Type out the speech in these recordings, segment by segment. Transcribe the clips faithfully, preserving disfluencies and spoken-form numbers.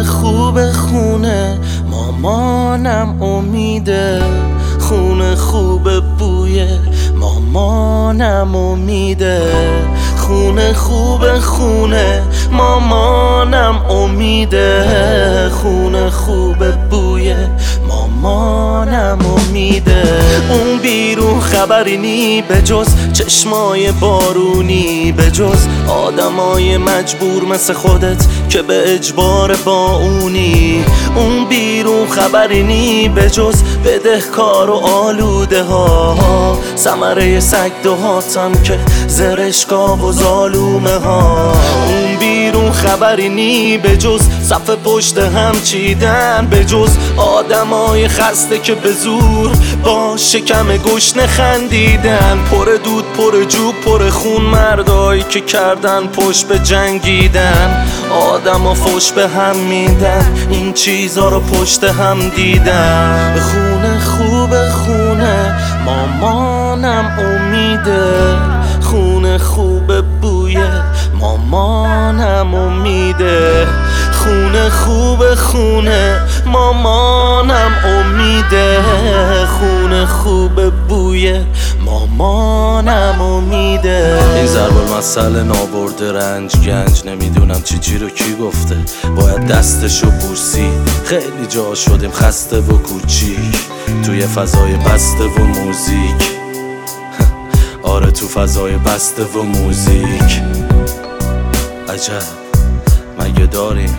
خوب خوب خونه مامانم امیده، خونه خوب بوی مامانم امیده، خونه خوب خونه مامانم امیده، خونه خوب بوی مامانم امیده. اون بیرون خبری نی به جز چشمای بارونی، به جز آدمای مجبور مثل خودت که به اجبار با اونی. اون بیرون خبری نی به جز بدهکار و آلوده ها، ثمره سگ دهاتم که زرشکا و ظالومه ها. اون بیرون خبری نی به جز صف پشت هم چیدن، به جز آدمای خسته که به زور با شکم گشنه خندیدن. پر دود پر جوب پر خون مردایی که کردن پشت به جنگیدن، آدما فوش به هم میدن، این چیزا رو پشت هم دیدن. خونه خوب خونه مامانم امیده، خونه خوب بوی مامانم امیده، خونه خوب خونه مامانم امیده، خونه خوب بوی مامانم امیده. این ضرب المثل نابرده رنج گنج، نمیدونم چی چی رو کی گفته، باید دستشو بوسی. خیلی جا شدیم خسته و کوچیک توی فضای بسته و موزیک، آره تو فضای بسته و موزیک. عجب مگه داریم؟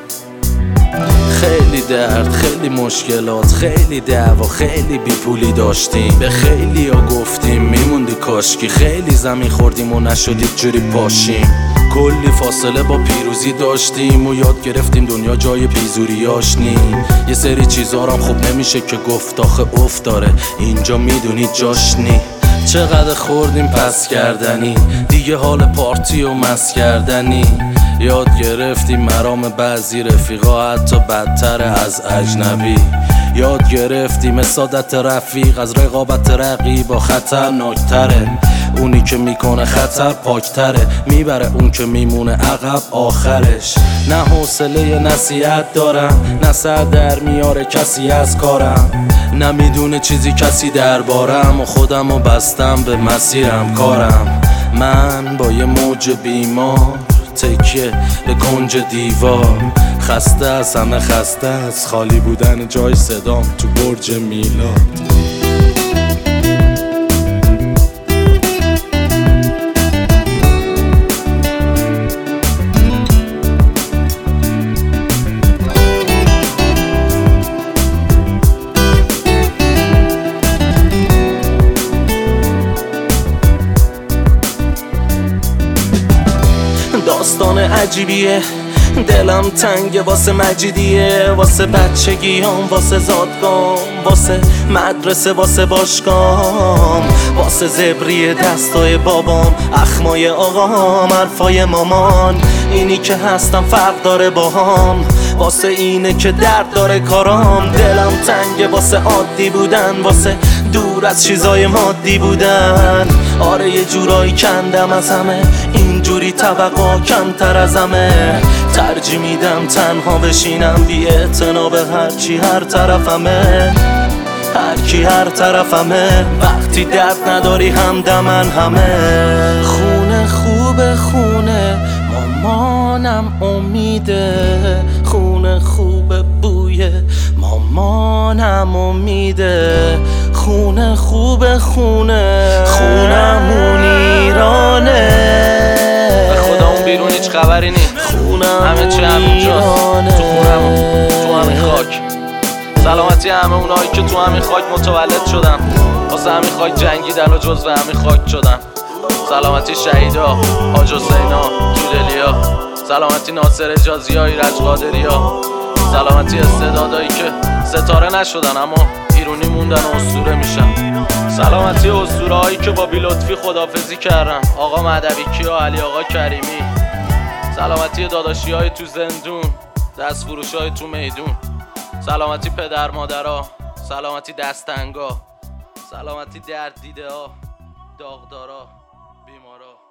خیلی درد، خیلی مشکلات، خیلی دعوا، خیلی بیپولی داشتیم، به خیلی ها گفتیم میموندی کاشکی، خیلی زمین خوردیم و نشدید جوری پاشیم. کلی فاصله با پیروزی داشتیم و یاد گرفتیم دنیا جای بیزوریاش نی. یه سری چیزا هم خوب نمیشه که گفت، آخه افت داره اینجا میدونی جاش نی. چقدر خوردیم پس کردنی، دیگه حال پارتی و مس کردنی. یاد گرفتیم مرام بعضی رفیقا حتی بدتر از اجنبی. یاد گرفتیم سعادت رفیق از رقابت رقیبا خطرناکتره، اونی که میکنه خطر پاکتره، میبره اون که میمونه عقب آخرش. نه حوصله نصیحت دارم، نه سر در میاره کسی از کارم، نمیدونه چیزی کسی دربارم و خودمو بستم به مسیرم کارم. من با یه موج بیمار تکیه به کنج دیوار، خسته از همه خسته از خالی بودن جای صدام تو برج میلاد. داستان عجیبیه، دلم تنگه واسه مجیدیه، واسه بچگیام، واسه زادگام، واسه مدرسه، واسه باشگام، واسه زبری دستای بابام، اخمای آقام، حرفای مامان. اینی که هستم فرق داره باهام، واسه اینه که درد داره کارام. دلم تنگه واسه عادی بودن، واسه دور از چیزای مادی بودن. آره یه جورایی کندم از همه، اینجوری طبقا کمتر از همه. ترجیح میدم تنها بشینم بی اعتنا به هرچی هر طرفمه، هرکی هر طرفمه. وقتی درد نداری همدمن همه. خونه خوب خونه مامانم امیده، خونه خوب بوی مامانم امیده، خونه خوب خونه خونمون ایرانه. به خدا اون بیرون هیچ خبری نی، همه چی همینجاست تو خونمون، تو همین خاک. سلامتی همه اونایی که تو همین خاک متولد شدن، واسه همین خاک جنگیدن و جزو همین خاک شدن. سلامتی شهیدا، حاج حسینا، تودلیا، سلامتی ناصر اجازی ها، ایرج قادری ها، سلامتی استعدادایی که ستاره نشدن اما ایرونی موندن و اسطوره میشن. سلامتی اسطوره هایی که با بی لطفی خدافزی کردن، آقا مهدوی کیا، علی آقا کریمی. سلامتی داداشی های تو زندون، دست فروش های تو میدون. سلامتی پدر مادرها، سلامتی دستنگا، سلامتی درد دیده ها، داغدارا، بیمارا.